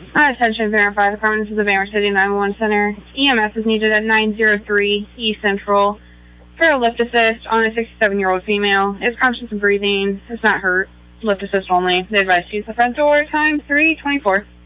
Attention verify department. This is the Banner City 911 Center. EMS is needed at 903 East Central for a lift assist on a 67-year-old female. Is conscious of breathing. It's not hurt. Lift assist only. They advise to use the front door. Time 3:24.